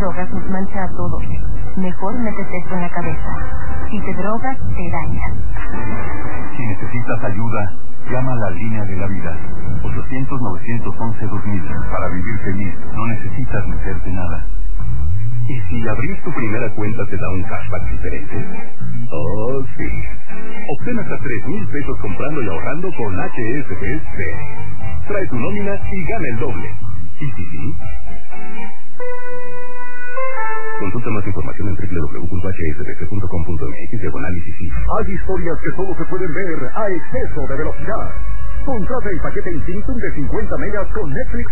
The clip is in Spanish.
drogas nos mancha a todos. Mejor métete esto en la cabeza. Si te drogas, te dañas. Si necesitas ayuda, llama a la línea de la vida. 800-911-2000. Para vivir feliz, no necesitas meterte nada. ¿Y si abrir tu primera cuenta te da un cashback diferente? Oh, sí. Obtén hasta 3,000 pesos comprando y ahorrando con HSBC. Trae tu nómina y gana el doble. ¿Y sí? Consulta más información en www.hsbc.com.mx/análisis. Hay historias que solo se pueden ver a exceso de velocidad. Contrata el paquete Infinitum de 50 megas con Netflix